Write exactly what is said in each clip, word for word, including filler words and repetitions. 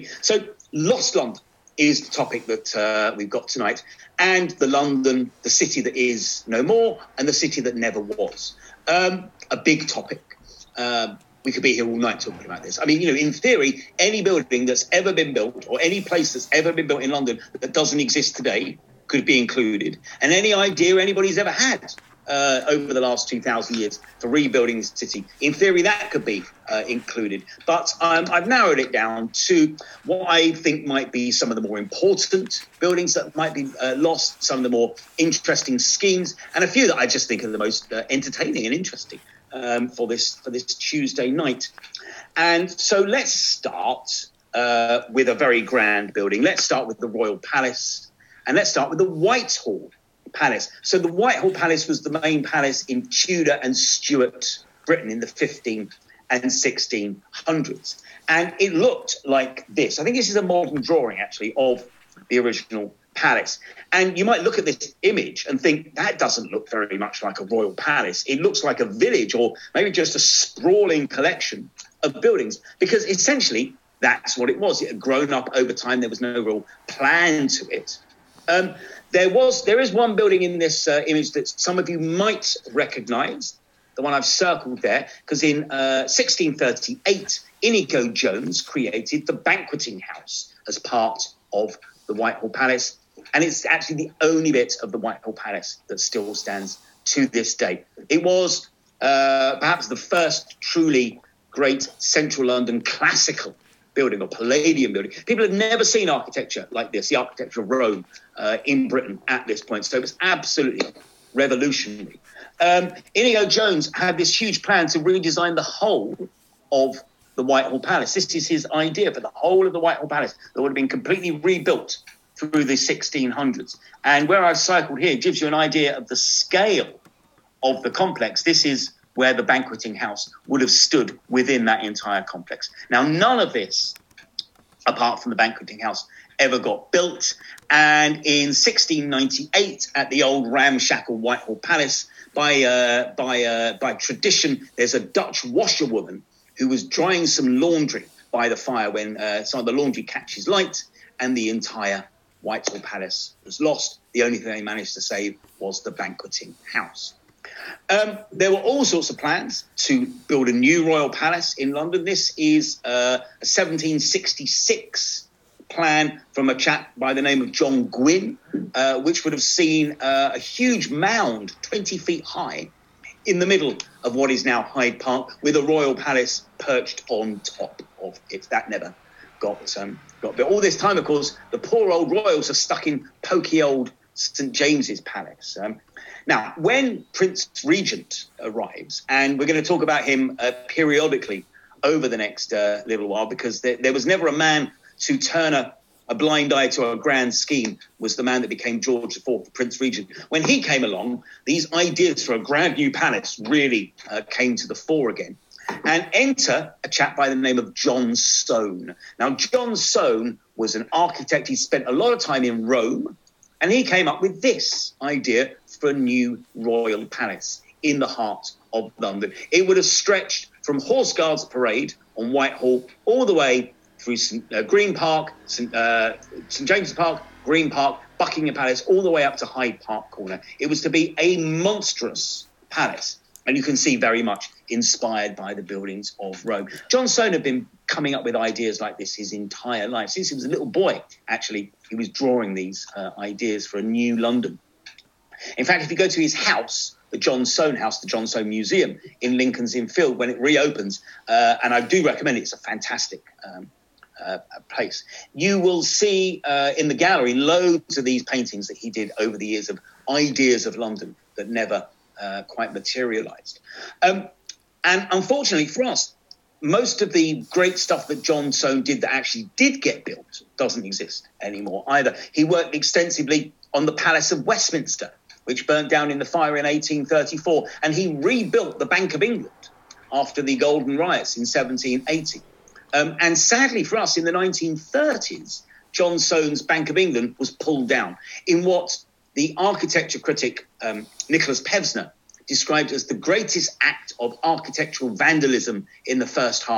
So Lost London is the topic that uh, we've got tonight, and the London, the city that is no more, and the city that never was. Um, a big topic. Um, we could be here all night talking about this. I mean, you know, in theory, any building that's ever been built or any place that's ever been built in London that doesn't exist today could be included. And any idea anybody's ever had uh, over the last two thousand years for rebuilding the city, in theory, that could be uh, included. But um, I've narrowed it down to what I think might be some of the more important buildings that might be uh, lost, some of the more interesting schemes, and a few that I just think are the most uh, entertaining and interesting um, for this for this Tuesday night. And so let's start uh, with a very grand building. Let's start with the Royal Palace, and let's start with the Whitehall Palace. So the Whitehall Palace was the main palace in Tudor and Stuart Britain in the fifteen and sixteen hundreds. And it looked like this. I think this is a modern drawing, actually, of the original palace. And you might look at this image and think, that doesn't look very much like a royal palace. It looks like a village, or maybe just a sprawling collection of buildings, because essentially that's what it was. It had grown up over time. There was no real plan to it. Um, there was, there is one building in this uh, image that some of you might recognise, the one I've circled there, because in uh, sixteen thirty-eight, Inigo Jones created the Banqueting House as part of the Whitehall Palace, and it's actually the only bit of the Whitehall Palace that still stands to this day. It was uh, perhaps the first truly great central London classical building, or Palladian building. People had never seen architecture like this, the architecture of Rome uh, in Britain at this point. So it was absolutely revolutionary. Um, Inigo Jones had this huge plan to redesign the whole of the Whitehall Palace. This is his idea for the whole of the Whitehall Palace that would have been completely rebuilt through the sixteen hundreds. And where I've cycled here gives you an idea of the scale of the complex. This is where the Banqueting House would have stood within that entire complex. Now, none of this, apart from the Banqueting House, ever got built. And in sixteen ninety-eight, at the old ramshackle Whitehall Palace, by uh, by uh, by tradition, there's a Dutch washerwoman who was drying some laundry by the fire when uh, some of the laundry catches light, and the entire Whitehall Palace was lost. The only thing they managed to save was the Banqueting House. Um, there were all sorts of plans to build a new royal palace in London. This is uh, a seventeen sixty-six plan from a chap by the name of John Gwynne, uh, which would have seen uh, a huge mound, twenty feet high, in the middle of what is now Hyde Park, with a royal palace perched on top of it. That never got um, got built. All this time, of course, the poor old royals are stuck in poky old St James's Palace. Um, now, when Prince Regent arrives, and we're going to talk about him uh, periodically over the next uh, little while, because there, there was never a man to turn a, a blind eye to a grand scheme, was the man that became George the Fourth, the Prince Regent. When he came along, these ideas for a grand new palace really uh, came to the fore again. And enter a chap by the name of John Soane. Now, John Soane was an architect. He spent a lot of time in Rome, and he came up with this idea for a new royal palace in the heart of London. It would have stretched from Horse Guards Parade on Whitehall all the way through St Uh, Green Park, St Uh, St James's Park, Green Park, Buckingham Palace, all the way up to Hyde Park Corner. It was to be a monstrous palace, and you can see very much inspired by the buildings of Rome. John Soane had been coming up with ideas like this his entire life. Since he was a little boy, actually, he was drawing these uh, ideas for a new London. In fact, if you go to his house, the John Soane House, the John Soane Museum in Lincoln's Inn Field, when it reopens, uh, and I do recommend it, it's a fantastic um, uh, place, you will see uh, in the gallery loads of these paintings that he did over the years of ideas of London that never uh, quite materialised. Um, and unfortunately for us, most of the great stuff that John Soane did that actually did get built doesn't exist anymore either. He worked extensively on the Palace of Westminster, which burnt down in the fire in eighteen thirty-four, and he rebuilt the Bank of England after the Golden Riots in seventeen eighty. Um, and sadly for us, in the nineteen thirties, John Soane's Bank of England was pulled down in what the architecture critic um, Nicholas Pevsner described as the greatest act of architectural vandalism in the first half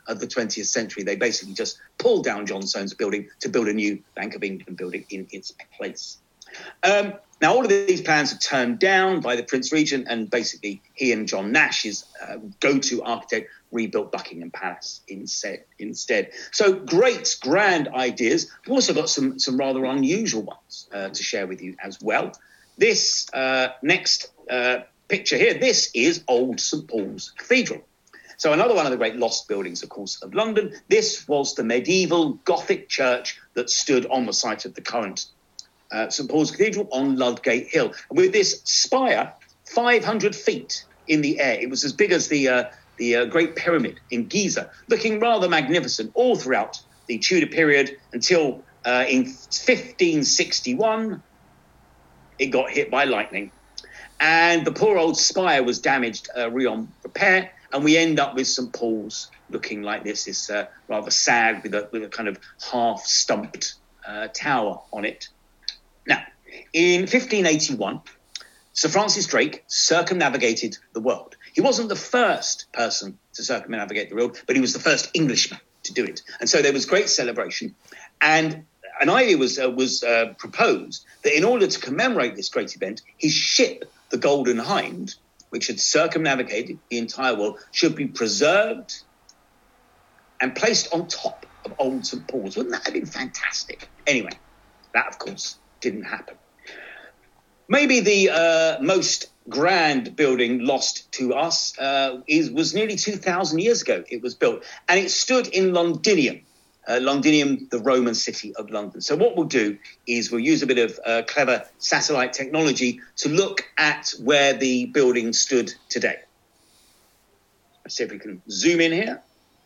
of the twentieth century. They basically just pulled down John Soane's building to build a new Bank of England building in its place. Um, now, all of these plans are turned down by the Prince Regent, and basically he and John Nash, his uh, go-to architect, rebuilt Buckingham Palace instead. instead. So great, grand ideas. We've also got some, some rather unusual ones uh, to share with you as well. This uh, next uh, picture here, this is Old St Paul's Cathedral. So another one of the great lost buildings, of course, of London. This was the medieval Gothic church that stood on the site of the current Uh, St Paul's Cathedral on Ludgate Hill. With this spire five hundred feet in the air, it was as big as the uh, the uh, Great Pyramid in Giza, looking rather magnificent all throughout the Tudor period until uh, in fifteen sixty-one, it got hit by lightning. And the poor old spire was damaged uh, beyond repair, and we end up with St Paul's looking like this, this uh, rather sad with a, with a kind of half-stumped uh, tower on it. Now, in fifteen eighty-one, Sir Francis Drake circumnavigated the world. He wasn't the first person to circumnavigate the world, but he was the first Englishman to do it. And so there was great celebration. And an idea was, uh, was uh, proposed that in order to commemorate this great event, his ship, the Golden Hind, which had circumnavigated the entire world, should be preserved and placed on top of Old St Paul's. Wouldn't that have been fantastic? Anyway, that, of course, didn't happen. Maybe the uh, most grand building lost to us uh, is, was nearly two thousand years ago it was built, and it stood in Londinium, uh, Londinium, the Roman city of London. So what we'll do is we'll use a bit of uh, clever satellite technology to look at where the building stood today. Let's see if we can zoom in here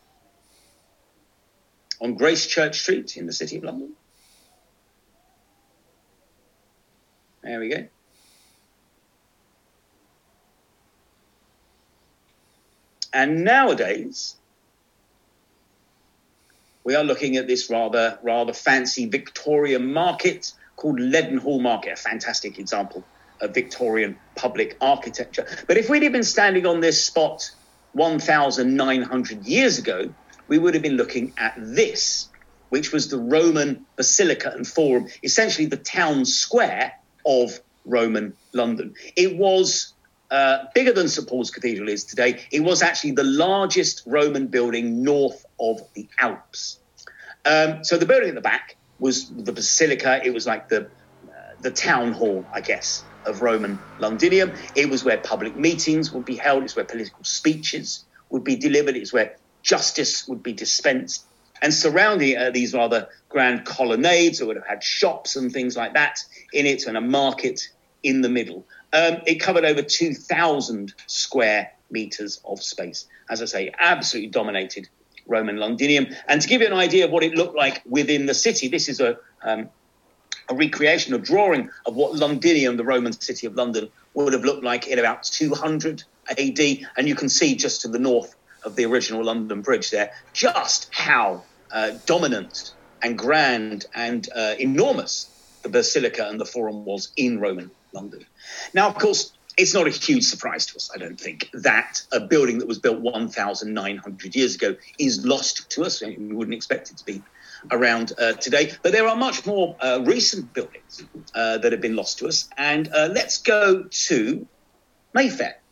on Gracechurch Street in the city of London. There we go. And nowadays, we are looking at this rather, rather fancy Victorian market called Leadenhall Market, a fantastic example of Victorian public architecture. But if we'd have been standing on this spot one thousand nine hundred years ago, we would have been looking at this, which was the Roman Basilica and Forum, essentially the town square of Roman London. It was uh, bigger than St Paul's Cathedral is today. It was actually the largest Roman building north of the Alps. Um, so the building at the back was the Basilica. It was like the uh, the town hall, I guess, of Roman Londinium. It was where public meetings would be held. It's where political speeches would be delivered. It's where justice would be dispensed. And surrounding uh, these rather grand colonnades, it would have had shops and things like that in it, and a market in the middle. Um, it covered over two thousand square metres of space. As I say, absolutely dominated Roman Londinium. And to give you an idea of what it looked like within the city, this is a, um, a recreation, a drawing of what Londinium, the Roman city of London, would have looked like in about two hundred A D. And you can see just to the north of the original London Bridge there, just how uh, dominant and grand and uh, enormous the Basilica and the Forum was in Roman London. Now, of course, it's not a huge surprise to us, I don't think, that a building that was built one thousand nine hundred years ago is lost to us. We wouldn't expect it to be around uh, today. But there are much more uh, recent buildings uh, that have been lost to us. And uh, let's go to Mayfair.